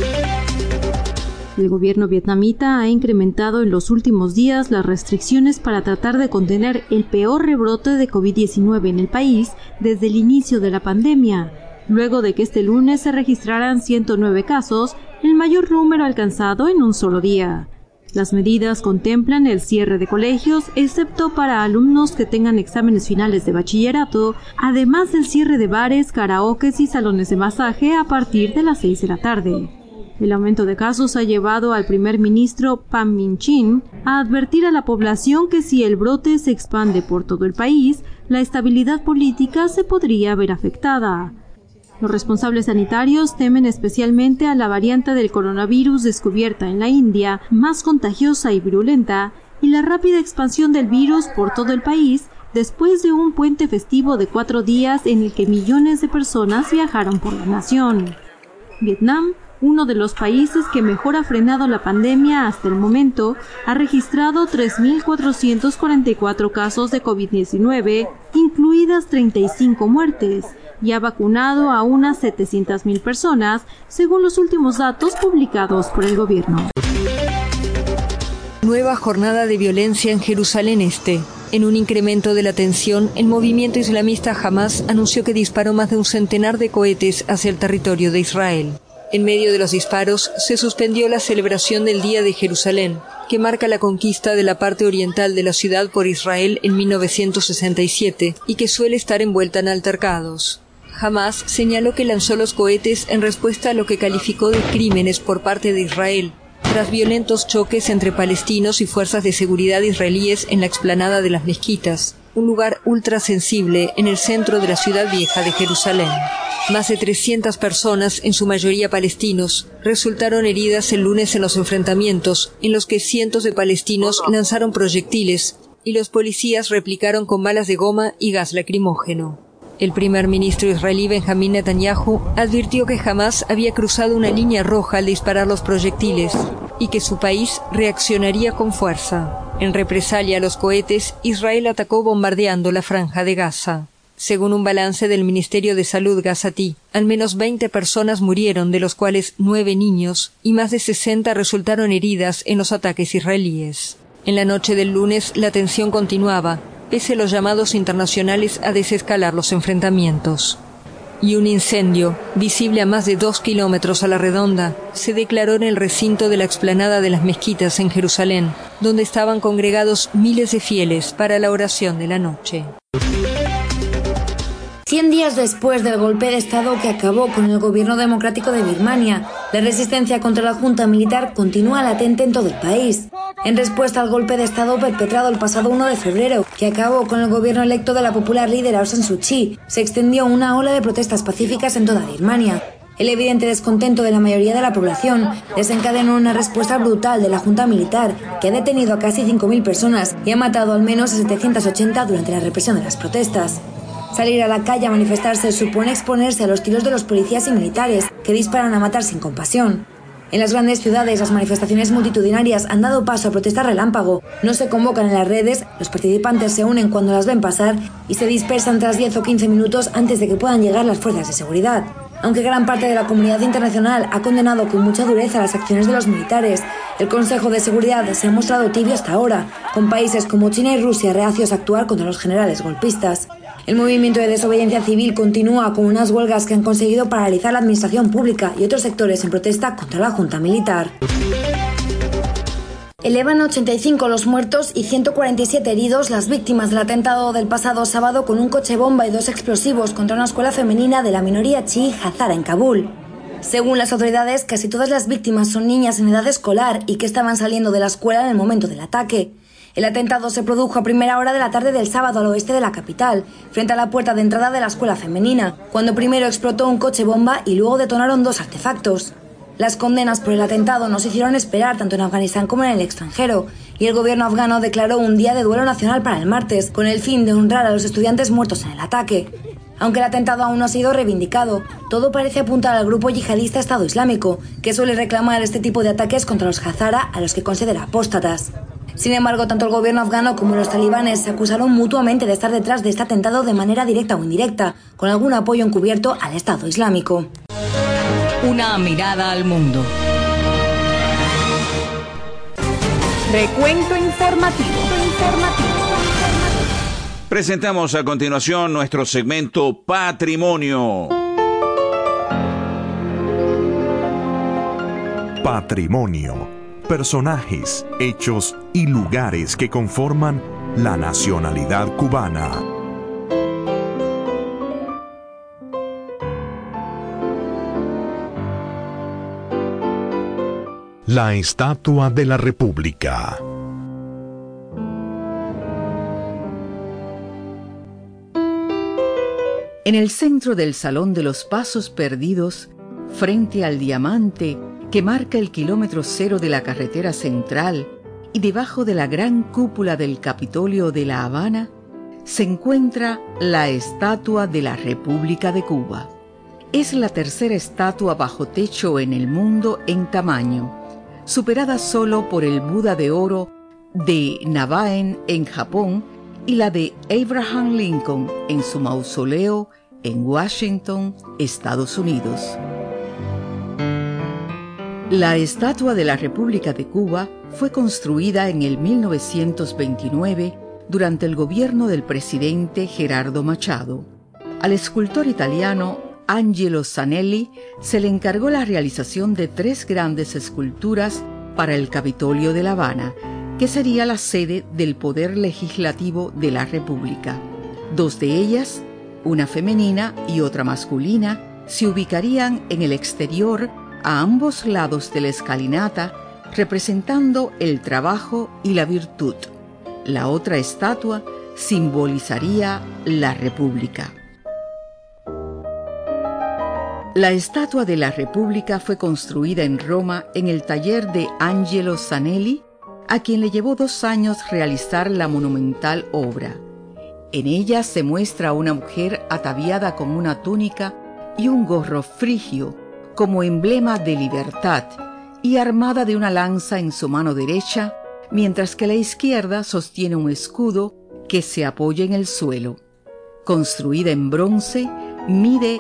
El gobierno vietnamita ha incrementado en los últimos días las restricciones para tratar de contener el peor rebrote de COVID-19 en el país desde el inicio de la pandemia, luego de que este lunes se registraran 109 casos, el mayor número alcanzado en un solo día. Las medidas contemplan el cierre de colegios, excepto para alumnos que tengan exámenes finales de bachillerato, además del cierre de bares, karaokes y salones de masaje a partir de las 6 de la tarde. El aumento de casos ha llevado al primer ministro Pham Minh Chinh a advertir a la población que si el brote se expande por todo el país, la estabilidad política se podría ver afectada. Los responsables sanitarios temen especialmente a la variante del coronavirus descubierta en la India, más contagiosa y virulenta, y la rápida expansión del virus por todo el país después de un puente festivo de 4 días en el que millones de personas viajaron por la nación. Vietnam, uno de los países que mejor ha frenado la pandemia hasta el momento, ha registrado 3.444 casos de COVID-19, incluidas 35 muertes, y ha vacunado a unas 700.000 personas, según los últimos datos publicados por el gobierno. Nueva jornada de violencia en Jerusalén Este. En un incremento de la tensión, el movimiento islamista Hamas anunció que disparó más de un centenar de cohetes hacia el territorio de Israel. En medio de los disparos, se suspendió la celebración del Día de Jerusalén, que marca la conquista de la parte oriental de la ciudad por Israel en 1967 y que suele estar envuelta en altercados. Hamas señaló que lanzó los cohetes en respuesta a lo que calificó de crímenes por parte de Israel, tras violentos choques entre palestinos y fuerzas de seguridad israelíes en la explanada de las mezquitas, un lugar ultrasensible en el centro de la ciudad vieja de Jerusalén. Más de 300 personas, en su mayoría palestinos, resultaron heridas el lunes en los enfrentamientos, en los que cientos de palestinos lanzaron proyectiles y los policías replicaron con balas de goma y gas lacrimógeno. El primer ministro israelí Benjamín Netanyahu advirtió que Hamas había cruzado una línea roja al disparar los proyectiles y que su país reaccionaría con fuerza. En represalia a los cohetes, Israel atacó bombardeando la franja de Gaza. Según un balance del Ministerio de Salud gazatí, al menos 20 personas murieron, de los cuales 9 niños, y más de 60 resultaron heridas en los ataques israelíes. En la noche del lunes, la tensión continuaba, pese a los llamados internacionales a desescalar los enfrentamientos. Y un incendio, visible a más de 2 kilómetros a la redonda, se declaró en el recinto de la explanada de las mezquitas en Jerusalén, donde estaban congregados miles de fieles para la oración de la noche. 100 días después del golpe de Estado que acabó con el gobierno democrático de Birmania, la resistencia contra la junta militar continúa latente en todo el país. En respuesta al golpe de Estado perpetrado el pasado 1 de febrero, que acabó con el gobierno electo de la popular líder Aung San Suu Kyi, se extendió una ola de protestas pacíficas en toda Birmania. El evidente descontento de la mayoría de la población desencadenó una respuesta brutal de la junta militar, que ha detenido a casi 5.000 personas y ha matado al menos a 780 durante la represión de las protestas. Salir a la calle a manifestarse supone exponerse a los tiros de los policías y militares, que disparan a matar sin compasión. En las grandes ciudades, las manifestaciones multitudinarias han dado paso a protestas relámpago. No se convocan en las redes, los participantes se unen cuando las ven pasar y se dispersan tras 10 o 15 minutos antes de que puedan llegar las fuerzas de seguridad. Aunque gran parte de la comunidad internacional ha condenado con mucha dureza las acciones de los militares, el Consejo de Seguridad se ha mostrado tibio hasta ahora, con países como China y Rusia reacios a actuar contra los generales golpistas. El movimiento de desobediencia civil continúa con unas huelgas que han conseguido paralizar la administración pública y otros sectores en protesta contra la junta militar. Elevan a 85 los muertos y 147 heridos las víctimas del atentado del pasado sábado con un coche bomba y 2 explosivos contra una escuela femenina de la minoría chií Hazara en Kabul. Según las autoridades, casi todas las víctimas son niñas en edad escolar y que estaban saliendo de la escuela en el momento del ataque. El atentado se produjo a primera hora de la tarde del sábado al oeste de la capital, frente a la puerta de entrada de la escuela femenina, cuando primero explotó un coche bomba y luego detonaron 2 artefactos. Las condenas por el atentado no se hicieron esperar tanto en Afganistán como en el extranjero, y el gobierno afgano declaró un día de duelo nacional para el martes, con el fin de honrar a los estudiantes muertos en el ataque. Aunque el atentado aún no ha sido reivindicado, todo parece apuntar al grupo yihadista Estado Islámico, que suele reclamar este tipo de ataques contra los Hazara, a los que considera apóstatas. Sin embargo, tanto el gobierno afgano como los talibanes se acusaron mutuamente de estar detrás de este atentado de manera directa o indirecta, con algún apoyo encubierto al Estado Islámico. Una mirada al mundo. Recuento informativo. Presentamos a continuación nuestro segmento Patrimonio. Patrimonio. Personajes, hechos y lugares que conforman la nacionalidad cubana. La Estatua de la República. En el centro del Salón de los Pasos Perdidos, frente al diamante que marca el kilómetro cero de la carretera central y debajo de la gran cúpula del Capitolio de La Habana, se encuentra la Estatua de la República de Cuba. Es la tercera estatua bajo techo en el mundo en tamaño, superada solo por el Buda de oro de Navaen en Japón y la de Abraham Lincoln en su mausoleo en Washington, Estados Unidos. La Estatua de la República de Cuba fue construida en el 1929 durante el gobierno del presidente Gerardo Machado. Al escultor italiano Angelo Zanelli se le encargó la realización de 3 grandes esculturas para el Capitolio de La Habana, que sería la sede del poder legislativo de la República. 2 de ellas, una femenina y otra masculina, se ubicarían en el exterior a ambos lados de la escalinata, representando el trabajo y la virtud. La otra estatua simbolizaría la República. La Estatua de la República fue construida en Roma en el taller de Angelo Zanelli, a quien le llevó 2 años realizar la monumental obra. En ella se muestra a una mujer ataviada con una túnica y un gorro frigio, como emblema de libertad, y armada de una lanza en su mano derecha, mientras que la izquierda sostiene un escudo que se apoya en el suelo. Construida en bronce, mide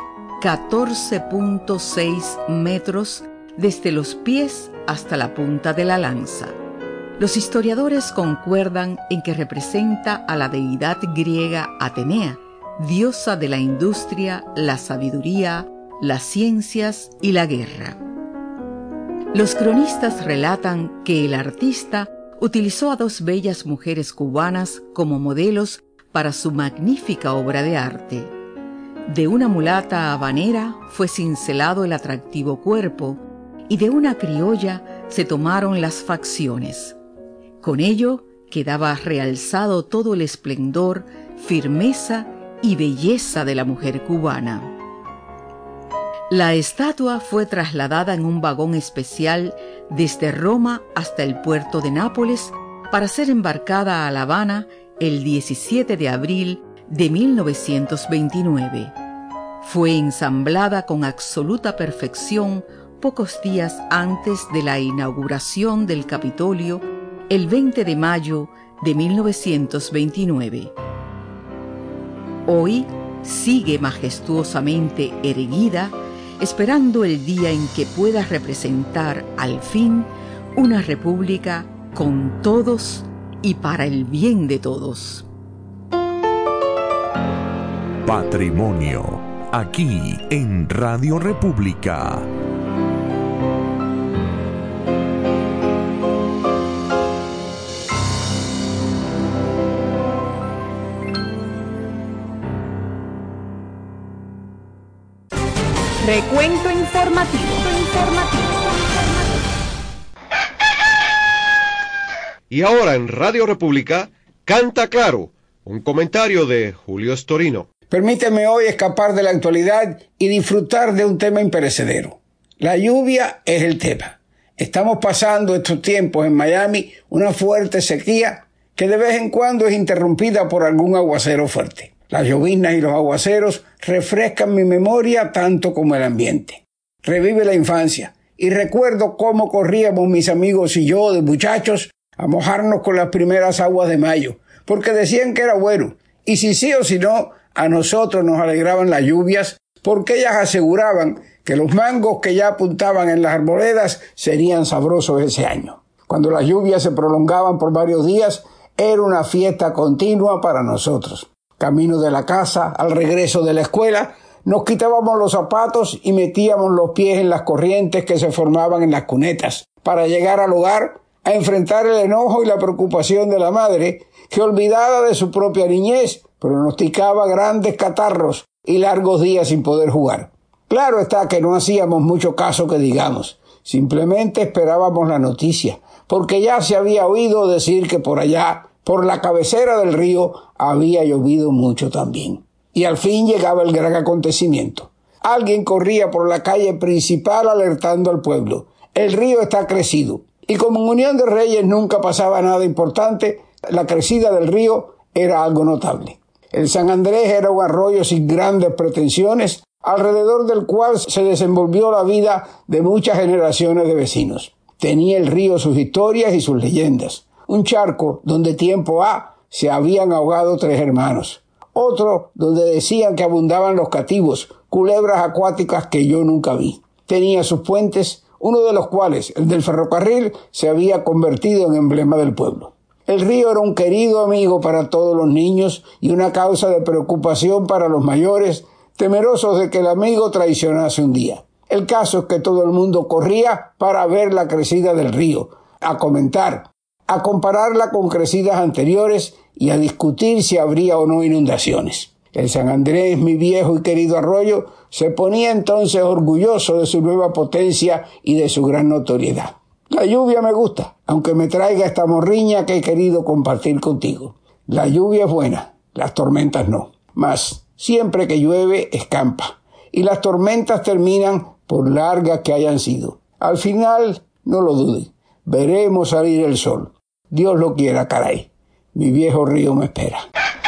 14.6 metros desde los pies hasta la punta de la lanza. Los historiadores concuerdan en que representa a la deidad griega Atenea, diosa de la industria, la sabiduría, las ciencias y la guerra. Los cronistas relatan que el artista utilizó a 2 bellas mujeres cubanas como modelos para su magnífica obra de arte. De una mulata habanera fue cincelado el atractivo cuerpo y de una criolla se tomaron las facciones. Con ello quedaba realzado todo el esplendor, firmeza y belleza de la mujer cubana. La estatua fue trasladada en un vagón especial desde Roma hasta el puerto de Nápoles para ser embarcada a La Habana el 17 de abril de 1929. Fue ensamblada con absoluta perfección pocos días antes de la inauguración del Capitolio, el 20 de mayo de 1929. Hoy sigue majestuosamente erguida, esperando el día en que pueda representar al fin una república con todos y para el bien de todos. Patrimonio, aquí en Radio República. Recuento informativo. Y ahora en Radio República, Canta Claro, un comentario de Julio Storino. Permíteme hoy escapar de la actualidad y disfrutar de un tema imperecedero. La lluvia es el tema. Estamos pasando estos tiempos en Miami una fuerte sequía que de vez en cuando es interrumpida por algún aguacero fuerte. Las lloviznas y los aguaceros refrescan mi memoria tanto como el ambiente. Revive la infancia y recuerdo cómo corríamos mis amigos y yo de muchachos a mojarnos con las primeras aguas de mayo, porque decían que era bueno, y si sí o si no, a nosotros nos alegraban las lluvias, porque ellas aseguraban que los mangos que ya apuntaban en las arboledas serían sabrosos ese año. Cuando las lluvias se prolongaban por varios días, era una fiesta continua para nosotros. Camino de la casa, al regreso de la escuela, nos quitábamos los zapatos y metíamos los pies en las corrientes que se formaban en las cunetas, para llegar al hogar a enfrentar el enojo y la preocupación de la madre, que olvidada de su propia niñez, pronosticaba grandes catarros y largos días sin poder jugar. Claro está que no hacíamos mucho caso que digamos, simplemente esperábamos la noticia, porque ya se había oído decir que por allá, por la cabecera del río, había llovido mucho también. Y al fin llegaba el gran acontecimiento. Alguien corría por la calle principal alertando al pueblo. El río está crecido. Y como en Unión de Reyes nunca pasaba nada importante, la crecida del río era algo notable. El San Andrés era un arroyo sin grandes pretensiones, alrededor del cual se desenvolvió la vida de muchas generaciones de vecinos. Tenía el río sus historias y sus leyendas. Un charco donde tiempo se habían ahogado 3 hermanos. Otro donde decían que abundaban los cativos, culebras acuáticas que yo nunca vi. Tenía sus puentes, uno de los cuales, el del ferrocarril, se había convertido en emblema del pueblo. El río era un querido amigo para todos los niños y una causa de preocupación para los mayores, temerosos de que el amigo traicionase un día. El caso es que todo el mundo corría para ver la crecida del río, a comentar, a compararla con crecidas anteriores y a discutir si habría o no inundaciones. El San Andrés, mi viejo y querido arroyo, se ponía entonces orgulloso de su nueva potencia y de su gran notoriedad. La lluvia me gusta, aunque me traiga esta morriña que he querido compartir contigo. La lluvia es buena, las tormentas no. Mas siempre que llueve, escampa. Y las tormentas terminan por largas que hayan sido. Al final, no lo dudes, veremos salir el sol. Dios lo quiera, caray. Mi viejo río me espera.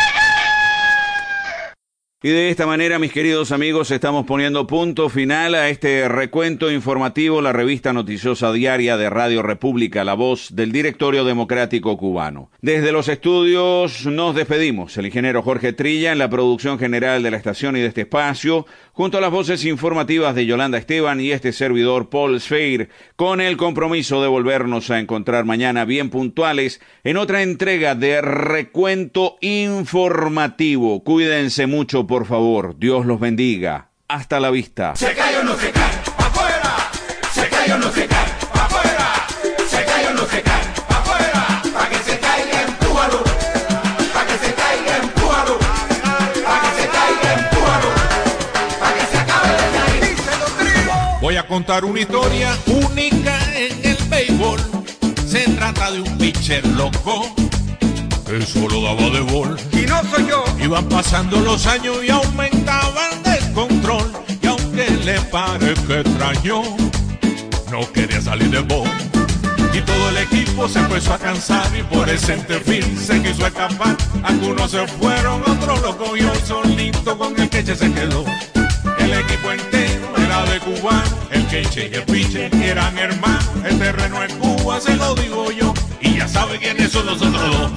Y de esta manera, mis queridos amigos, estamos poniendo punto final a este recuento informativo, la revista noticiosa diaria de Radio República, la voz del Directorio Democrático Cubano. Desde los estudios nos despedimos. El ingeniero Jorge Trilla en la producción general de la estación y de este espacio, junto a las voces informativas de Yolanda Esteban y este servidor Paul Sfeir, con el compromiso de volvernos a encontrar mañana bien puntuales en otra entrega de Recuento Informativo. Cuídense mucho, por favor. Dios los bendiga. Hasta la vista. Se cayó, no se cae, afuera. Se cayó, no se cae, afuera. Se cayó, no se cae, afuera. Pa' que se caiga, empújalo. Pa' que se caiga, empújalo. Pa' que se caiga, empújalo. Pa' que se acabe de caer. Voy a contar una historia única en el béisbol. Se trata de un pitcher loco que solo daba de bol. Y no soy yo. Iban pasando los años y aumentaba el descontrol. Y aunque le parezca extraño, no quería salir de bol. Y todo el equipo se empezó a cansar y por el centerfield se quiso escapar. Algunos se fueron, otros lo cogió solito, con el queche se quedó. El equipo entero era de cubano, el queche y el pitcher eran hermanos. El terreno es Cuba, se lo digo yo, y ya sabe quiénes son los otros dos.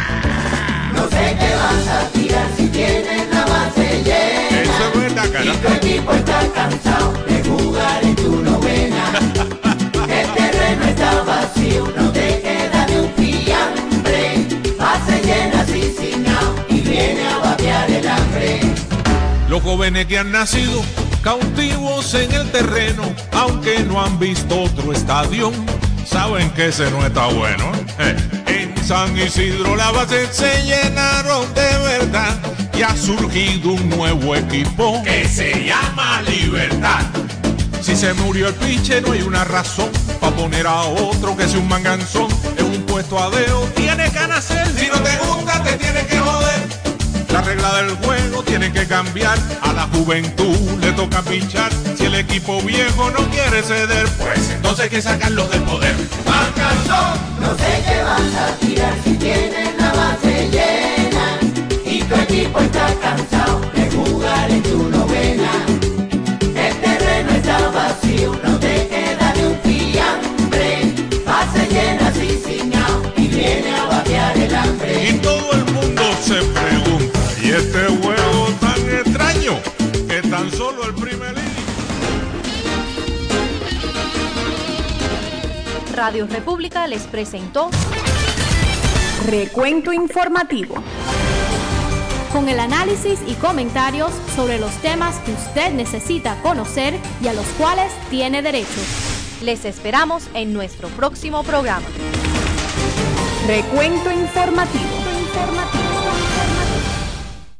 No sé qué vas a tirar si tienes la base llena. Eso es verdad, cara. Y tu equipo está cansado de jugar en tu novena. El terreno está vacío, no te queda ni un fiambre. Base llena así sin out y viene a batear el hambre. Los jóvenes que han nacido cautivos en el terreno, aunque no han visto otro estadio, saben que ese no está bueno. En San Isidro las bases se llenaron de verdad y ha surgido un nuevo equipo que se llama Libertad. Si se murió el pitcher no hay una razón para poner a otro que sea un manganzón. Es un puesto a dedo, tienes que nacer. Si no te gusta te tienes que joder. La regla del juego tiene que cambiar. A la juventud le toca pinchar. Si el equipo viejo no quiere ceder, pues entonces hay que sacarlos del poder. Manganzón, no sé qué vas a tirar si tienes la base llena y tu equipo está cansado. Radio República les presentó Recuento Informativo, con el análisis y comentarios sobre los temas que usted necesita conocer y a los cuales tiene derecho. Les esperamos en nuestro próximo programa. Recuento Informativo.